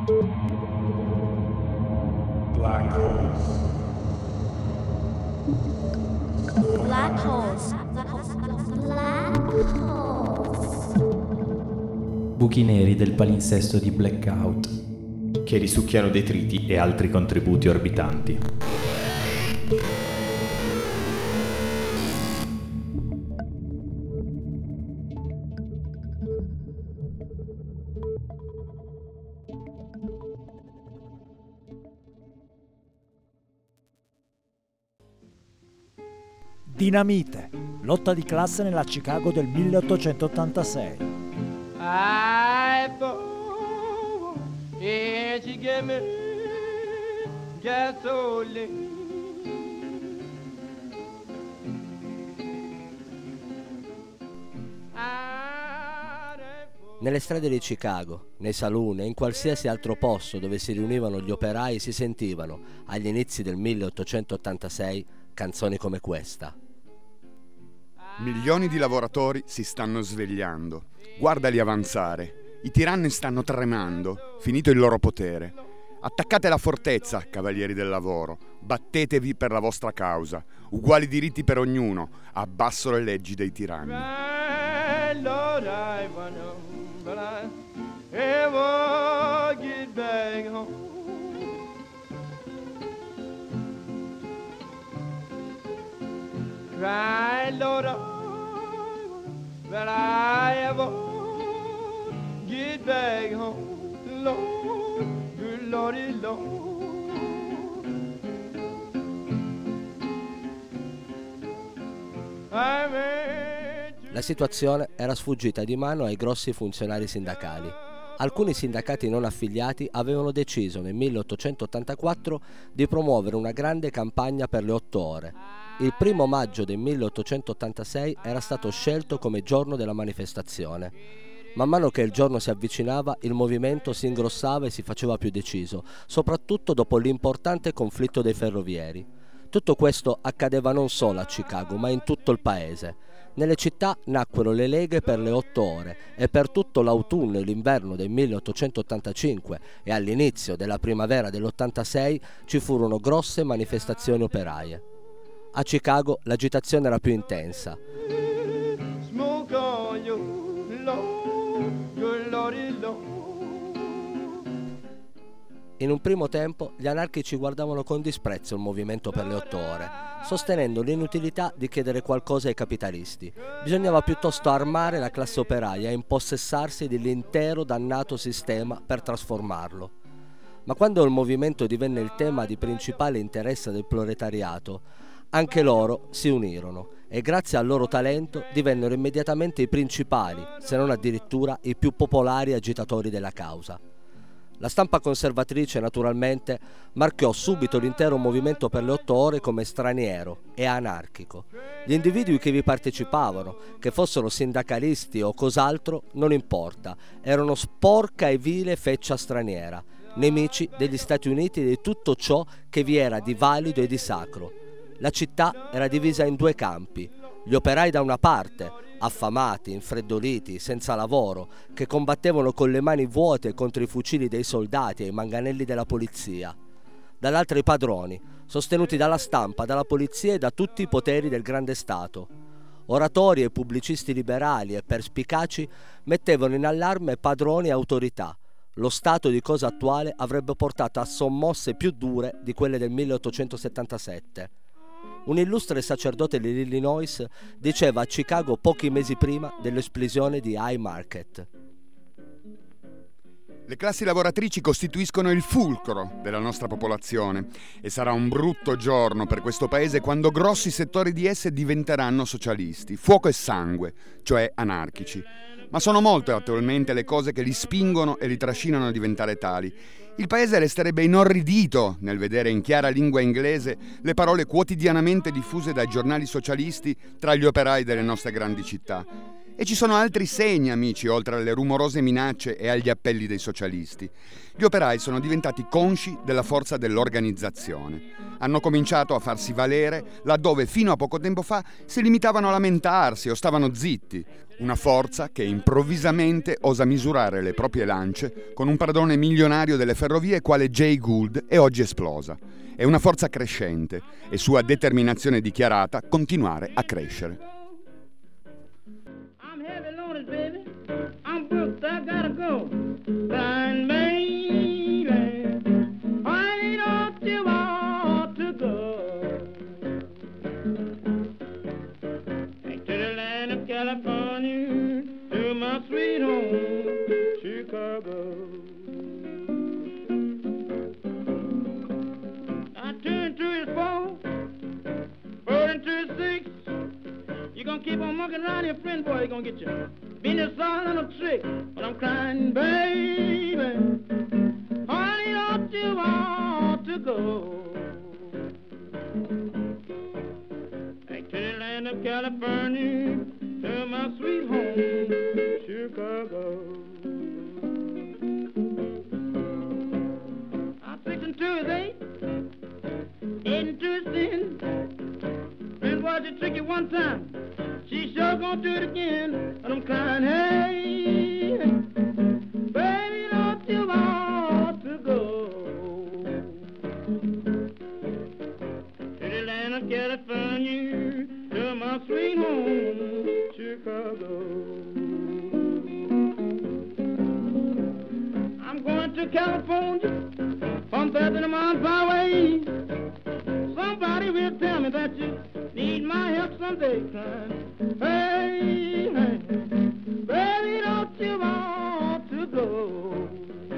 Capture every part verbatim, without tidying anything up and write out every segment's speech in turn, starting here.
Black holes. Black holes. Black holes. Buchi neri del palinsesto di Blackout, che risucchiano detriti e altri contributi orbitanti. Dinamite, lotta di classe nella Chicago del milleottocentottantasei. I thought and she gave me gasoline. Nelle strade di Chicago, nei saloon e in qualsiasi altro posto dove si riunivano gli operai si sentivano, agli inizi del milleottocentottantasei, canzoni come questa. Milioni di lavoratori si stanno svegliando. Guardali avanzare. I tiranni stanno tremando. Finito il loro potere. Attaccate la fortezza, cavalieri del lavoro. Battetevi per la vostra causa. Uguali diritti per ognuno. Abbasso le leggi dei tiranni. Right, Lord, I wanna, but I ever get back home. Right, Lord, but I ever get back home, Lord, good Lordy, Lord. I'm La situazione era sfuggita di mano ai grossi funzionari sindacali. Alcuni sindacati non affiliati avevano deciso nel milleottocentottantaquattro di promuovere una grande campagna per le otto ore. Il primo maggio del milleottocentottantasei era stato scelto come giorno della manifestazione. Man mano che il giorno si avvicinava, il movimento si ingrossava e si faceva più deciso, soprattutto dopo l'importante conflitto dei ferrovieri. Tutto questo accadeva non solo a Chicago, ma in tutto il paese. Nelle città nacquero le leghe per le otto ore e per tutto l'autunno e l'inverno del milleottocentottantacinque e all'inizio della primavera dell'ottantasei ci furono grosse manifestazioni operaie. A Chicago l'agitazione era più intensa. smoke on you, Lord, good Lordy, Lord. In un primo tempo gli anarchici guardavano con disprezzo il movimento per le otto ore, sostenendo l'inutilità di chiedere qualcosa ai capitalisti. Bisognava piuttosto armare la classe operaia e impossessarsi dell'intero dannato sistema per trasformarlo. Ma quando il movimento divenne il tema di principale interesse del proletariato, anche loro si unirono e grazie al loro talento divennero immediatamente i principali, se non addirittura i più popolari agitatori della causa. La stampa conservatrice, naturalmente, marchiò subito l'intero movimento per le otto ore come straniero e anarchico. Gli individui che vi partecipavano, che fossero sindacalisti o cos'altro, non importa, erano sporca e vile feccia straniera, nemici degli Stati Uniti e di tutto ciò che vi era di valido e di sacro. La città era divisa in due campi: gli operai da una parte, affamati, infreddoliti, senza lavoro, che combattevano con le mani vuote contro i fucili dei soldati e i manganelli della polizia; dall'altra i padroni, sostenuti dalla stampa, dalla polizia e da tutti i poteri del grande Stato. Oratori e pubblicisti liberali e perspicaci mettevano in allarme padroni e autorità. Lo stato di cose attuale avrebbe portato a sommosse più dure di quelle del milleottocentosettantasette. Un illustre sacerdote dell'Illinois diceva a Chicago pochi mesi prima dell'esplosione di High Market: le classi lavoratrici costituiscono il fulcro della nostra popolazione e sarà un brutto giorno per questo paese quando grossi settori di esse diventeranno socialisti, fuoco e sangue, cioè anarchici. Ma sono molte attualmente le cose che li spingono e li trascinano a diventare tali. Il paese resterebbe inorridito nel vedere in chiara lingua inglese le parole quotidianamente diffuse dai giornali socialisti tra gli operai delle nostre grandi città. E ci sono altri segni, amici, oltre alle rumorose minacce e agli appelli dei socialisti. Gli operai sono diventati consci della forza dell'organizzazione. Hanno cominciato a farsi valere laddove fino a poco tempo fa si limitavano a lamentarsi o stavano zitti. Una forza che improvvisamente osa misurare le proprie lance con un padrone milionario delle ferrovie quale Jay Gould è oggi esplosa. È una forza crescente e sua determinazione dichiarata continuare a crescere. I'm heavy loaded, baby. I'm booked, I gotta go. Blind baby, I ain't off to want to go. Back to the land of California, to my sweet home, Chicago. I turn to his four, four into his six. You gonna keep on mucking around your friend, boy, you gonna get your business all on a trick. But I'm crying, baby, honey, don't you want to go back to the land of California, to my sweet home, Chicago. I'm six and two is eight, eight and two is ten. Friend, why'd you trick you one time? She sure gonna do it again, and I'm crying, hey, baby, don't you want to go to the land of California, to my sweet home, Chicago. I'm going to California, from Bethlehem on Highway. Somebody will tell me that you need my help someday, crying. Hey, hey, baby, don't you want to go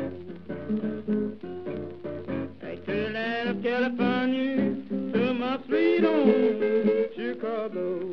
back to the land of California, to my sweet home, Chicago.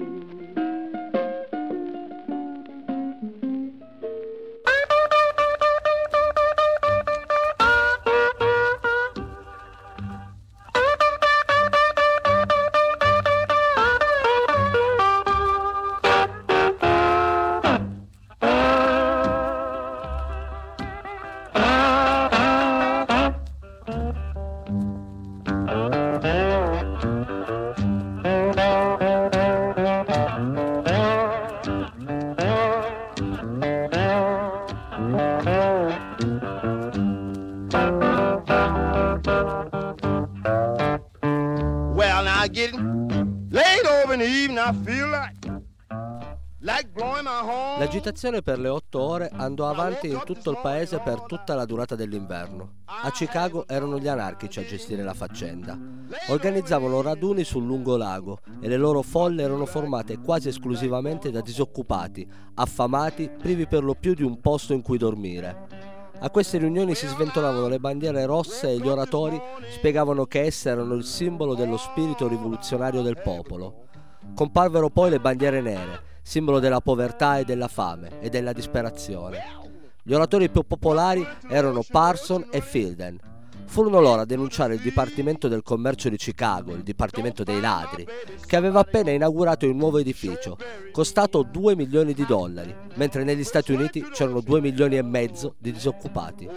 Well, now I get late over in the evening, I feel like like blowing my horn. L'agitazione per le otto ore andò avanti in tutto il paese per tutta la durata dell'inverno. A Chicago erano gli anarchici a gestire la faccenda. Organizzavano raduni sul lungolago e le loro folle erano formate quasi esclusivamente da disoccupati, affamati, privi per lo più di un posto in cui dormire. A queste riunioni si sventolavano le bandiere rosse e gli oratori spiegavano che esse erano il simbolo dello spirito rivoluzionario del popolo. Comparvero poi le bandiere nere, simbolo della povertà e della fame e della disperazione. Gli oratori più popolari erano Parson e Fielden. Furono loro a denunciare il Dipartimento del Commercio di Chicago, il Dipartimento dei Ladri, che aveva appena inaugurato il nuovo edificio, costato due milioni di dollari, mentre negli Stati Uniti c'erano due milioni e mezzo di disoccupati.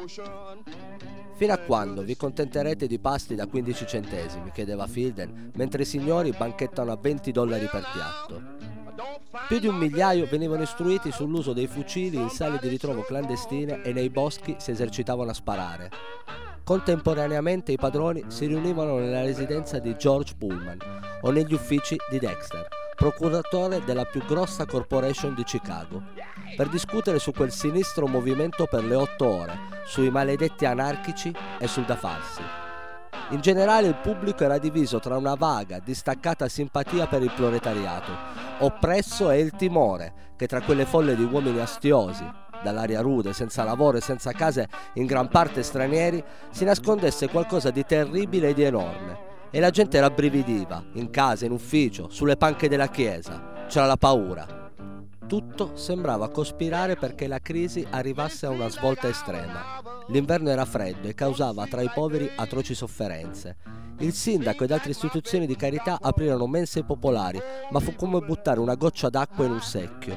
Fino a quando vi contenterete di pasti da quindici centesimi, chiedeva Fielden, mentre i signori banchettano a venti dollari per piatto. Più di un migliaio venivano istruiti sull'uso dei fucili in sale di ritrovo clandestine e nei boschi si esercitavano a sparare. Contemporaneamente i padroni si riunivano nella residenza di George Pullman o negli uffici di Dexter, procuratore della più grossa corporation di Chicago, per discutere su quel sinistro movimento per le otto ore, sui maledetti anarchici e sul da farsi. In generale il pubblico era diviso tra una vaga, distaccata simpatia per il proletariato, oppresso, e il timore che tra quelle folle di uomini astiosi, dall'aria rude, senza lavoro e senza case, in gran parte stranieri, si nascondesse qualcosa di terribile e di enorme. E la gente rabbrividiva, in casa, in ufficio, sulle panche della chiesa. C'era la paura. Tutto sembrava cospirare perché la crisi arrivasse a una svolta estrema. L'inverno era freddo e causava tra i poveri atroci sofferenze. Il sindaco ed altre istituzioni di carità aprirono mense popolari, ma fu come buttare una goccia d'acqua in un secchio.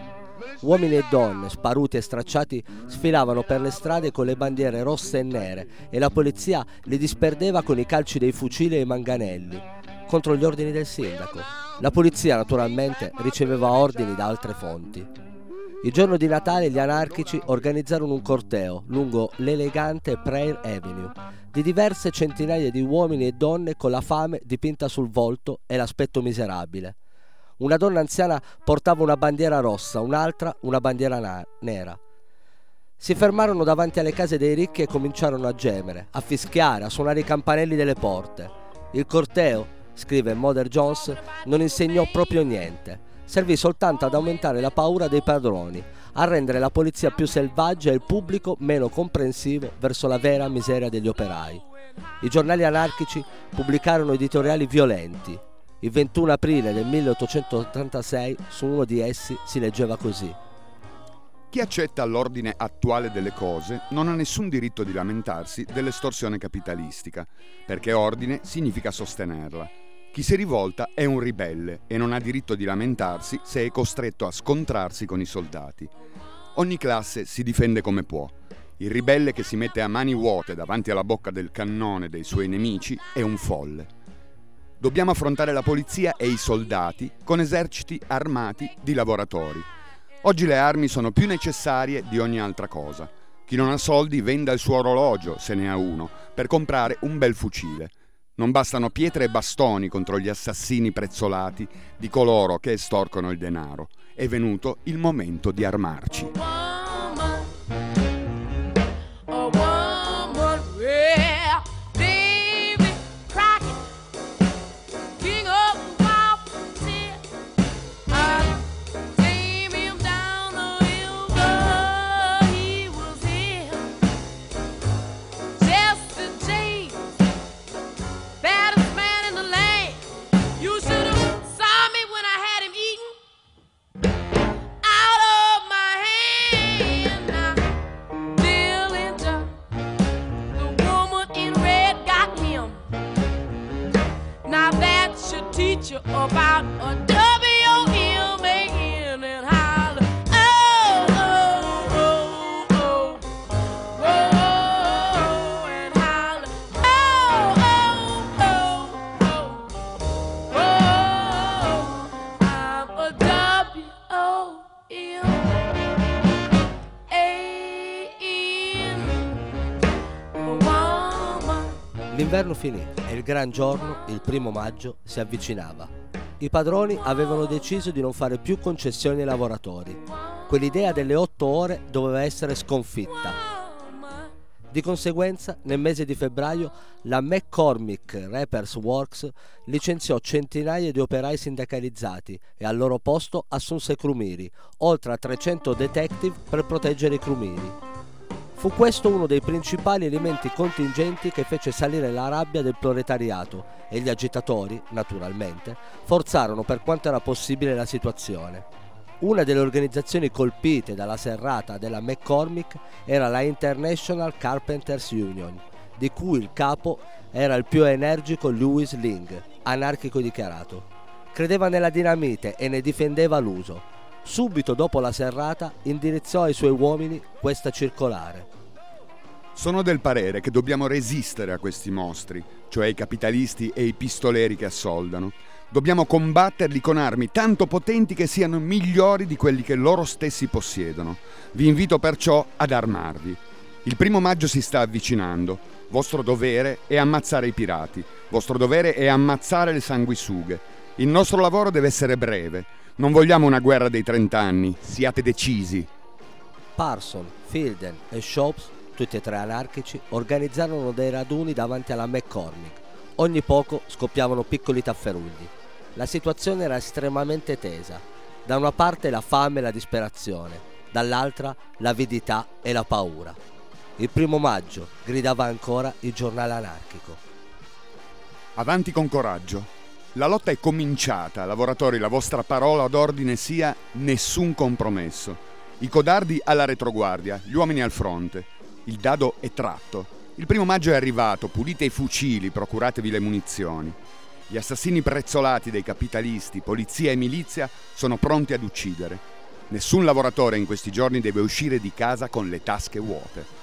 Uomini e donne, sparuti e stracciati, sfilavano per le strade con le bandiere rosse e nere e la polizia li disperdeva con i calci dei fucili e i manganelli, contro gli ordini del sindaco. La polizia, naturalmente, riceveva ordini da altre fonti. Il giorno di Natale gli anarchici organizzarono un corteo lungo l'elegante Prayer Avenue di diverse centinaia di uomini e donne con la fame dipinta sul volto e l'aspetto miserabile. Una donna anziana portava una bandiera rossa, un'altra una bandiera na- nera. Si fermarono davanti alle case dei ricchi e cominciarono a gemere, a fischiare, a suonare i campanelli delle porte. Il corteo, scrive Mother Jones, non insegnò proprio niente. Servì soltanto ad aumentare la paura dei padroni, a rendere la polizia più selvaggia e il pubblico meno comprensivo verso la vera miseria degli operai. I giornali anarchici pubblicarono editoriali violenti. Il ventuno aprile del milleottocentottantasei su uno di essi si leggeva così: chi accetta l'ordine attuale delle cose non ha nessun diritto di lamentarsi dell'estorsione capitalistica, perché ordine significa sostenerla. Chi si rivolta è un ribelle e non ha diritto di lamentarsi se è costretto a scontrarsi con i soldati. Ogni classe si difende come può. Il ribelle che si mette a mani vuote davanti alla bocca del cannone dei suoi nemici è un folle. Dobbiamo affrontare la polizia e i soldati con eserciti armati di lavoratori. Oggi le armi sono più necessarie di ogni altra cosa. Chi non ha soldi venda il suo orologio, se ne ha uno, per comprare un bel fucile. Non bastano pietre e bastoni contro gli assassini prezzolati di coloro che estorcono il denaro. È venuto il momento di armarci. About a W M A N and holler, oh, oh, oh, oh, oh, and holler, oh, oh, oh, oh, oh, I'm a W O M A N woman. L'inverno finì e il gran giorno, il primo maggio, si avvicinava. I padroni avevano deciso di non fare più concessioni ai lavoratori. Quell'idea delle otto ore doveva essere sconfitta. Di conseguenza, nel mese di febbraio, la McCormick Reapers Works licenziò centinaia di operai sindacalizzati e al loro posto assunse crumiri, oltre a trecento detective per proteggere i crumiri. Fu questo uno dei principali elementi contingenti che fece salire la rabbia del proletariato e gli agitatori, naturalmente, forzarono per quanto era possibile la situazione. Una delle organizzazioni colpite dalla serrata della McCormick era la International Carpenters Union, di cui il capo era il più energico Louis Ling, anarchico dichiarato. Credeva nella dinamite e ne difendeva l'uso. Subito dopo la serrata indirizzò ai suoi uomini questa circolare: sono del parere che dobbiamo resistere a questi mostri, cioè i capitalisti e i pistoleri che assoldano. Dobbiamo combatterli con armi tanto potenti che siano migliori di quelli che loro stessi possiedono. Vi invito perciò ad armarvi. Il primo maggio si sta avvicinando. Vostro dovere è ammazzare i pirati. Vostro dovere è ammazzare le sanguisughe. Il nostro lavoro deve essere breve. Non vogliamo una guerra dei trent'anni. Siate decisi. Parson, Fielden e Shops, tutti e tre anarchici, organizzarono dei raduni davanti alla McCormick. Ogni poco scoppiavano piccoli tafferugli. La situazione era estremamente tesa. Da una parte la fame e la disperazione, dall'altra l'avidità e la paura. Il primo maggio, gridava ancora il giornale anarchico. Avanti con coraggio. La lotta è cominciata, lavoratori, la vostra parola d'ordine sia nessun compromesso. I codardi alla retroguardia, gli uomini al fronte. Il dado è tratto. Il primo maggio è arrivato, pulite i fucili, procuratevi le munizioni. Gli assassini prezzolati dei capitalisti, polizia e milizia sono pronti ad uccidere. Nessun lavoratore in questi giorni deve uscire di casa con le tasche vuote.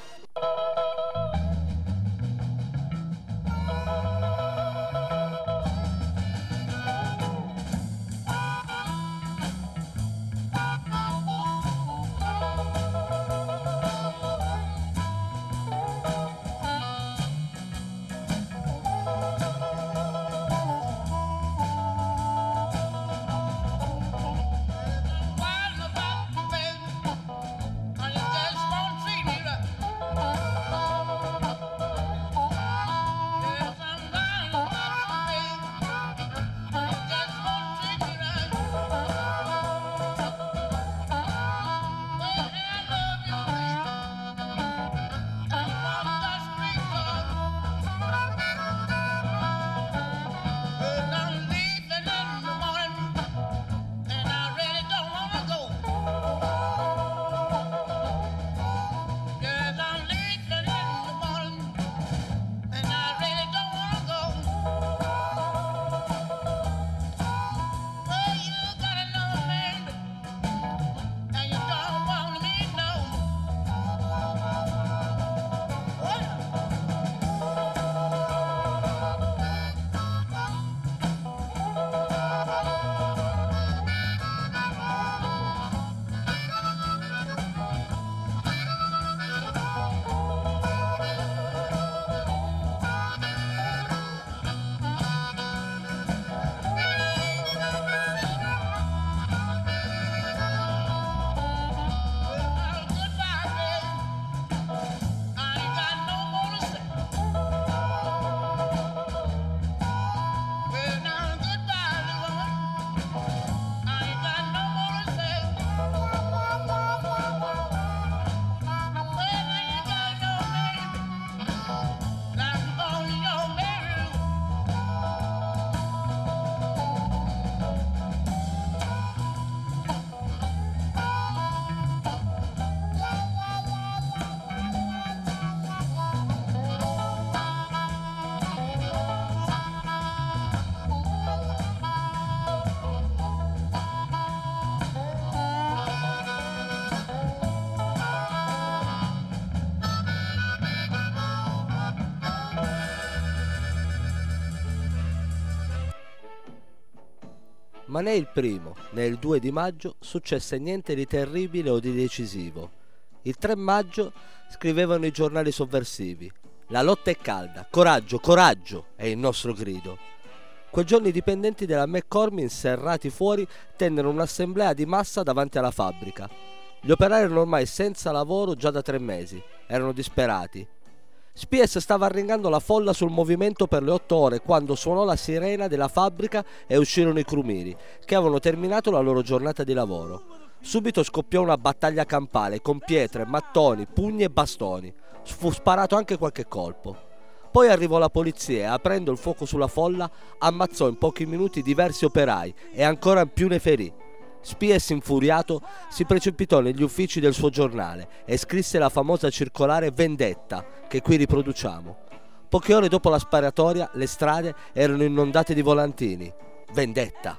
Ma né il primo né il due di maggio successe niente di terribile o di decisivo. Il tre maggio scrivevano i giornali sovversivi: la lotta è calda, coraggio, coraggio è il nostro grido. Quel giorno i dipendenti della McCormick, serrati fuori, tennero un'assemblea di massa davanti alla fabbrica. Gli operai erano ormai senza lavoro già da tre mesi, erano disperati. Spies stava arringando la folla sul movimento per le otto ore quando suonò la sirena della fabbrica e uscirono i crumiri, che avevano terminato la loro giornata di lavoro. Subito scoppiò una battaglia campale con pietre, mattoni, pugni e bastoni. Fu sparato anche qualche colpo. Poi arrivò la polizia e, aprendo il fuoco sulla folla, ammazzò in pochi minuti diversi operai e ancora più ne ferì. Spies, infuriato, si precipitò negli uffici del suo giornale e scrisse la famosa circolare Vendetta, che qui riproduciamo. Poche ore dopo la sparatoria, le strade erano inondate di volantini. Vendetta.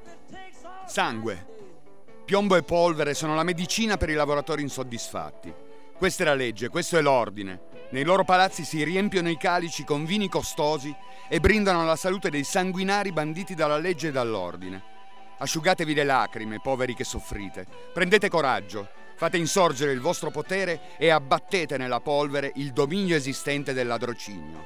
Sangue, piombo e polvere sono la medicina per i lavoratori insoddisfatti. Questa è la legge, questo è l'ordine. Nei loro palazzi si riempiono i calici con vini costosi e brindano alla salute dei sanguinari banditi dalla legge e dall'ordine. Asciugatevi le lacrime, poveri che soffrite. Prendete coraggio, fate insorgere il vostro potere e abbattete nella polvere il dominio esistente del ladrocinio.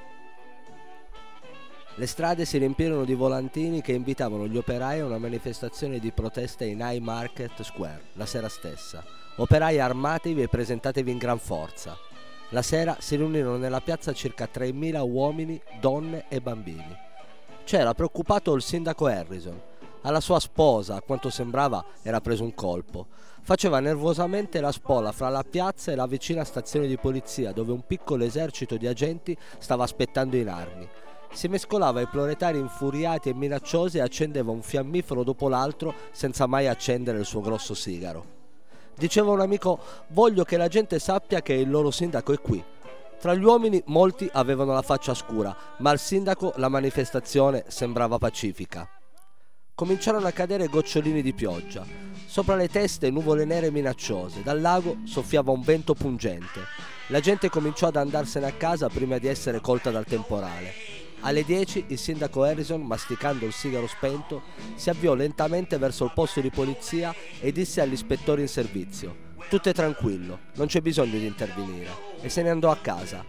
Le strade si riempirono di volantini che invitavano gli operai a una manifestazione di protesta in High Market Square la sera stessa. Operai, armatevi e presentatevi in gran forza. La sera si riunirono nella piazza circa tremila uomini, donne e bambini. C'era preoccupato il sindaco Harrison. Alla sua sposa, a quanto sembrava, era preso un colpo. Faceva nervosamente la spola fra la piazza e la vicina stazione di polizia, dove un piccolo esercito di agenti stava aspettando in armi. Si mescolava ai proletari infuriati e minacciosi e accendeva un fiammifero dopo l'altro senza mai accendere il suo grosso sigaro. Diceva un amico: voglio che la gente sappia che il loro sindaco è qui. Tra gli uomini molti avevano la faccia scura, ma al sindaco la manifestazione sembrava pacifica. Cominciarono a cadere gocciolini di pioggia. Sopra le teste nuvole nere minacciose, dal lago soffiava un vento pungente. La gente cominciò ad andarsene a casa prima di essere colta dal temporale. Alle dieci il sindaco Harrison, masticando il sigaro spento, si avviò lentamente verso il posto di polizia e disse all'ispettore in servizio: «Tutto è tranquillo, non c'è bisogno di intervenire», e se ne andò a casa.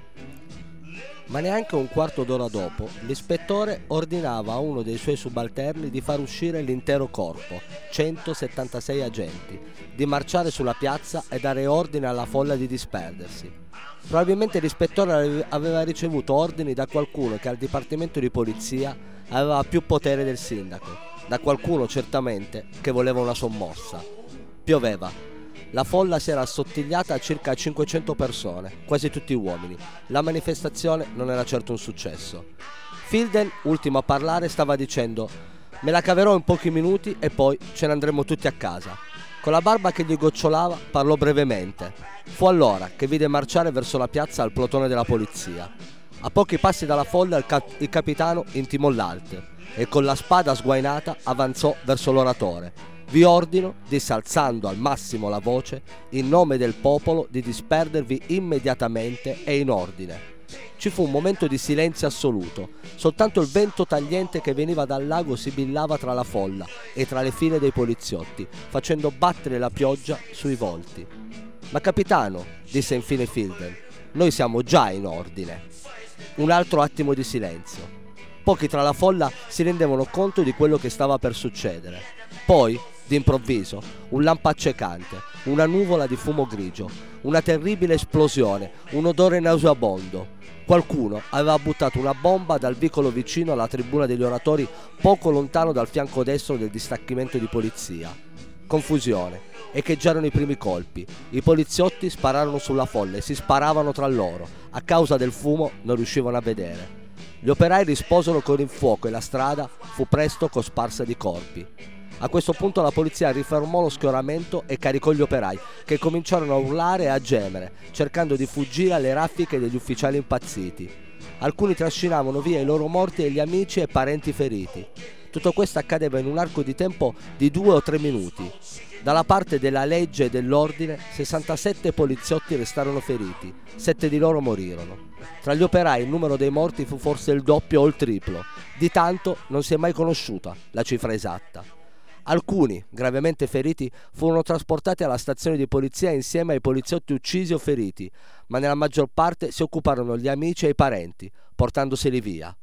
Ma neanche un quarto d'ora dopo, l'ispettore ordinava a uno dei suoi subalterni di far uscire l'intero corpo, centosettantasei agenti, di marciare sulla piazza e dare ordine alla folla di disperdersi. Probabilmente l'ispettore aveva ricevuto ordini da qualcuno che al dipartimento di polizia aveva più potere del sindaco, da qualcuno certamente che voleva una sommossa. Pioveva. La folla si era assottigliata a circa cinquecento persone, quasi tutti uomini. La manifestazione non era certo un successo. Fielden, ultimo a parlare, stava dicendo: «Me la caverò in pochi minuti e poi ce ne andremo tutti a casa». Con la barba che gli gocciolava parlò brevemente. Fu allora che vide marciare verso la piazza il plotone della polizia. A pochi passi dalla folla il, cap- il capitano intimò l'alt e con la spada sguainata avanzò verso l'oratore. «Vi ordino», disse alzando al massimo la voce, «in nome del popolo di disperdervi immediatamente e in ordine». Ci fu un momento di silenzio assoluto. Soltanto il vento tagliente che veniva dal lago sibillava tra la folla e tra le file dei poliziotti, facendo battere la pioggia sui volti. «Ma capitano», disse infine Fielden, «noi siamo già in ordine». Un altro attimo di silenzio. Pochi tra la folla si rendevano conto di quello che stava per succedere. Poi, d'improvviso, un lampo accecante, una nuvola di fumo grigio, una terribile esplosione, un odore nauseabondo. Qualcuno aveva buttato una bomba dal vicolo vicino alla tribuna degli oratori, poco lontano dal fianco destro del distaccamento di polizia. Confusione. Echeggiarono i primi colpi. I poliziotti spararono sulla folla e si sparavano tra loro. A causa del fumo non riuscivano a vedere. Gli operai risposero con il fuoco e la strada fu presto cosparsa di corpi. A questo punto la polizia rifermò lo schioramento e caricò gli operai, che cominciarono a urlare e a gemere, cercando di fuggire alle raffiche degli ufficiali impazziti. Alcuni trascinavano via i loro morti e gli amici e parenti feriti. Tutto questo accadeva in un arco di tempo di due o tre minuti. Dalla parte della legge e dell'ordine, sessantasette poliziotti restarono feriti, sette di loro morirono. Tra gli operai il numero dei morti fu forse il doppio o il triplo. Di tanto non si è mai conosciuta la cifra esatta. Alcuni, gravemente feriti, furono trasportati alla stazione di polizia insieme ai poliziotti uccisi o feriti, ma nella maggior parte si occuparono gli amici e i parenti, portandoseli via.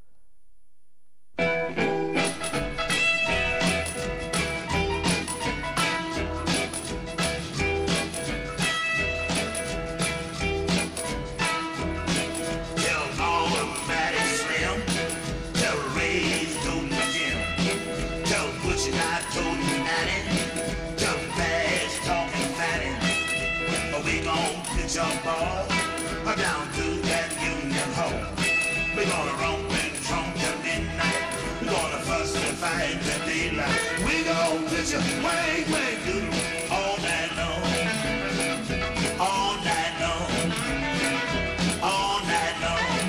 Jump all down to that Union Hall. We're gonna romp and tromp till midnight. We're gonna fuss and fight till daylight. We're gonna pitch a wang wang doodle all night long, all night long, all night long,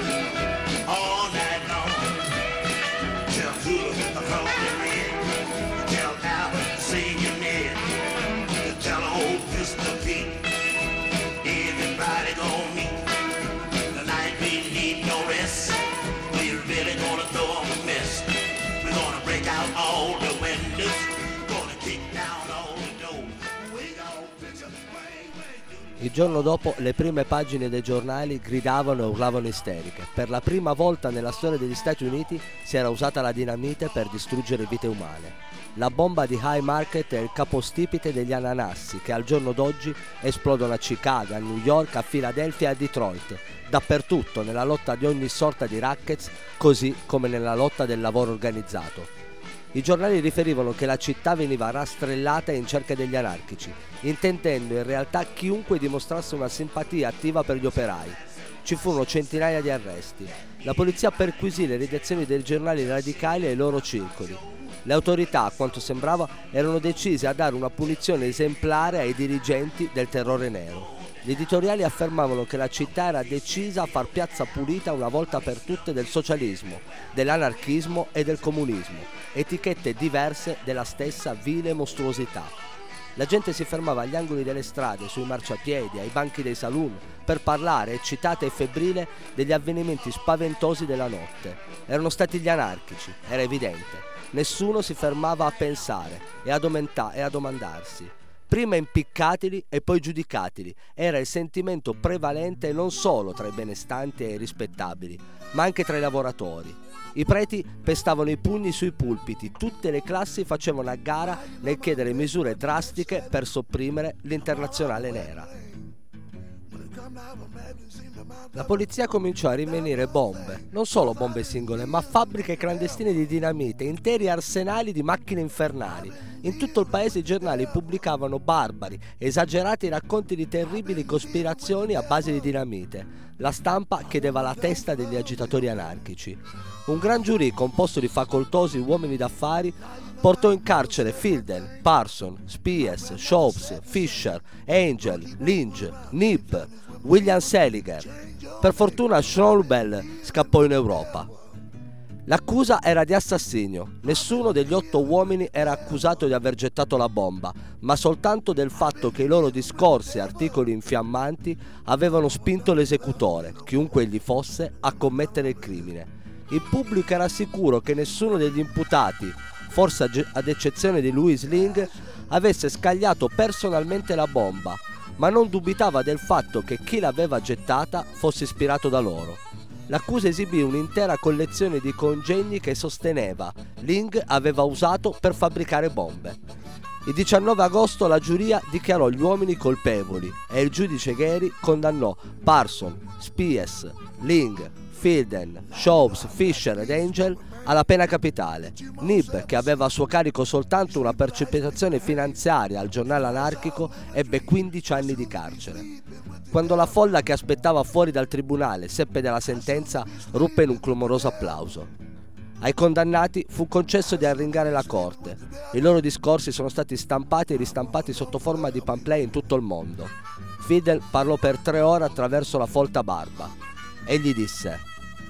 all night long. Tell Hula across the red, tell Albert sing your Ned, tell old Mister Pete. Everybody gonna meet. Tonight we need no rest. We're really gonna throw up a mess. We're gonna break out all the windows. Gonna kick down all the doors. We gonna pitch a swing, swing. Il giorno dopo le prime pagine dei giornali gridavano e urlavano isteriche. Per la prima volta nella storia degli Stati Uniti si era usata la dinamite per distruggere vite umane. La bomba di High Market è il capostipite degli ananassi che al giorno d'oggi esplodono a Chicago, a New York, a Filadelfia e a Detroit, dappertutto nella lotta di ogni sorta di rackets, così come nella lotta del lavoro organizzato. I giornali riferivano che la città veniva rastrellata in cerca degli anarchici, intendendo in realtà chiunque dimostrasse una simpatia attiva per gli operai. Ci furono centinaia di arresti. La polizia perquisì le redazioni dei giornali radicali e i loro circoli. Le autorità, a quanto sembrava, erano decise a dare una punizione esemplare ai dirigenti del terrore nero. Gli editoriali affermavano che la città era decisa a far piazza pulita una volta per tutte del socialismo, dell'anarchismo e del comunismo, etichette diverse della stessa vile mostruosità. La gente si fermava agli angoli delle strade, sui marciapiedi, ai banchi dei saloon, per parlare, eccitata e febbrile, degli avvenimenti spaventosi della notte. Erano stati gli anarchici, era evidente. Nessuno si fermava a pensare e a, domenta- e a domandarsi. Prima impiccatili e poi giudicatili era il sentimento prevalente non solo tra i benestanti e i rispettabili, ma anche tra i lavoratori. I preti pestavano i pugni sui pulpiti, tutte le classi facevano a gara nel chiedere misure drastiche per sopprimere l'internazionale nera. La polizia cominciò a rinvenire bombe, non solo bombe singole, ma fabbriche clandestine di dinamite, interi arsenali di macchine infernali. In tutto il paese i giornali pubblicavano barbari, esagerati racconti di terribili cospirazioni a base di dinamite. La stampa chiedeva la testa degli agitatori anarchici. Un gran giurì composto di facoltosi uomini d'affari portò in carcere Fielden, Parson, Spies, Shobbs, Fisher, Angel, Lynch, Nib, William Seliger. Per fortuna Schnaubel scappò in Europa. L'accusa era di assassinio. Nessuno degli otto uomini era accusato di aver gettato la bomba, ma soltanto del fatto che i loro discorsi e articoli infiammanti avevano spinto l'esecutore, chiunque egli fosse, a commettere il crimine. Il pubblico era sicuro che nessuno degli imputati, forse ad eccezione di Louis Ling, avesse scagliato personalmente la bomba, ma non dubitava del fatto che chi l'aveva gettata fosse ispirato da loro. L'accusa esibì un'intera collezione di congegni che sosteneva Ling aveva usato per fabbricare bombe. Il diciannove agosto la giuria dichiarò gli uomini colpevoli e il giudice Gary condannò Parson, Spies, Ling, Fielden, Shobbs, Fisher ed Angel alla pena capitale. Nib, che aveva a suo carico soltanto una precipitazione finanziaria al giornale anarchico, ebbe quindici anni di carcere. Quando la folla che aspettava fuori dal tribunale seppe della sentenza, ruppe in un clamoroso applauso. Ai condannati fu concesso di arringare la corte. I loro discorsi sono stati stampati e ristampati sotto forma di pamphlet in tutto il mondo. Fidel parlò per tre ore attraverso la folta barba. Egli disse: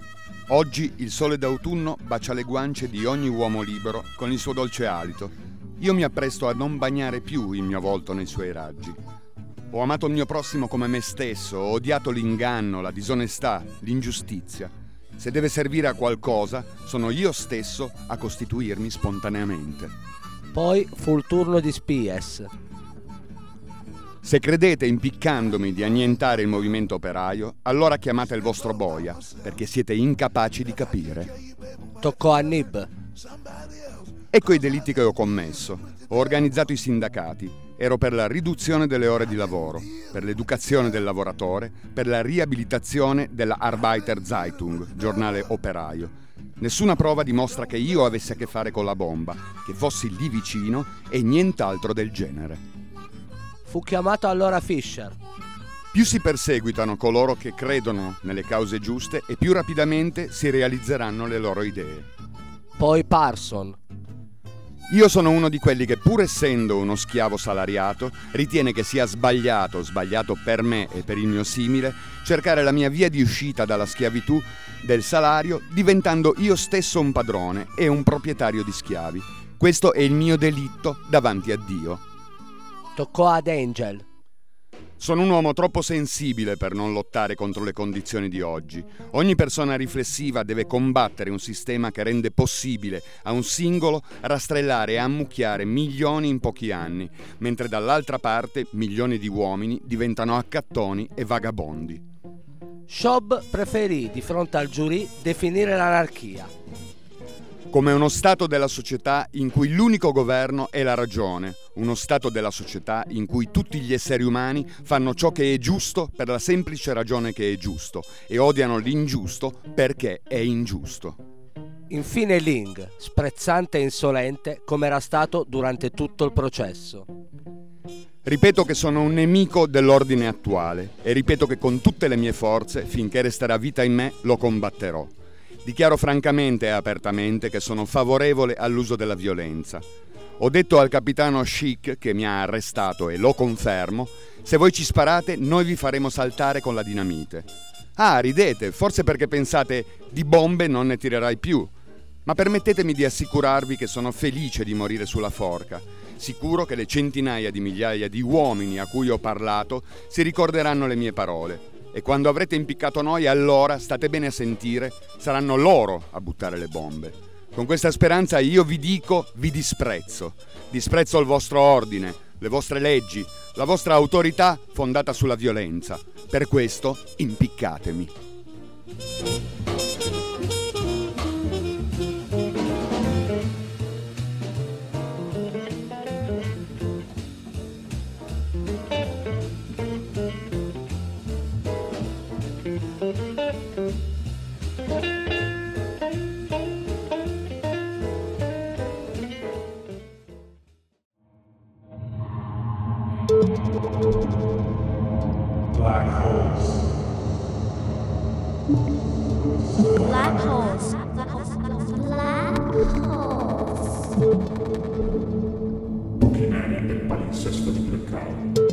Oggi il sole d'autunno bacia le guance di ogni uomo libero con il suo dolce alito. Io mi appresto a non bagnare più il mio volto nei suoi raggi. Ho amato il mio prossimo come me stesso, ho odiato l'inganno, la disonestà, l'ingiustizia. Se deve servire a qualcosa, sono io stesso a costituirmi spontaneamente. Poi fu il turno di Spies. Se credete impiccandomi di annientare il movimento operaio, allora chiamate il vostro boia, perché siete incapaci di capire. Toccò a Nib. Ecco i delitti che ho commesso. Ho organizzato i sindacati. Ero per la riduzione delle ore di lavoro, per l'educazione del lavoratore, per la riabilitazione della Arbeiter Zeitung, giornale operaio. Nessuna prova dimostra che io avessi a che fare con la bomba, che fossi lì vicino e nient'altro del genere. Fu chiamato allora Fisher. Più si perseguitano coloro che credono nelle cause giuste e più rapidamente si realizzeranno le loro idee. Poi Parson. Io sono uno di quelli che, pur essendo uno schiavo salariato, ritiene che sia sbagliato, sbagliato per me e per il mio simile, cercare la mia via di uscita dalla schiavitù del salario, diventando io stesso un padrone e un proprietario di schiavi. Questo è il mio delitto davanti a Dio. Toccò ad Angel. Sono un uomo troppo sensibile per non lottare contro le condizioni di oggi. Ogni persona riflessiva deve combattere un sistema che rende possibile a un singolo rastrellare e ammucchiare milioni in pochi anni, mentre dall'altra parte milioni di uomini diventano accattoni e vagabondi. Schob preferì, di fronte al giurì, definire l'anarchia come uno stato della società in cui l'unico governo è la ragione, uno stato della società in cui tutti gli esseri umani fanno ciò che è giusto per la semplice ragione che è giusto e odiano l'ingiusto perché è ingiusto. Infine Ling, sprezzante e insolente come era stato durante tutto il processo. Ripeto che sono un nemico dell'ordine attuale e ripeto che con tutte le mie forze, finché resterà vita in me, lo combatterò. Dichiaro francamente e apertamente che sono favorevole all'uso della violenza. Ho detto al capitano Schick, che mi ha arrestato e lo confermo, se voi ci sparate noi vi faremo saltare con la dinamite. Ah, ridete, forse perché pensate di bombe non ne tirerai più. Ma permettetemi di assicurarvi che sono felice di morire sulla forca. Sicuro che le centinaia di migliaia di uomini a cui ho parlato si ricorderanno le mie parole. E quando avrete impiccato noi, allora, state bene a sentire, saranno loro a buttare le bombe. Con questa speranza io vi dico, vi disprezzo. Disprezzo il vostro ordine, le vostre leggi, la vostra autorità fondata sulla violenza. Per questo impiccatemi. Black holes. Black holes. Black holes. Buchi neri del palinsesto di Blackout.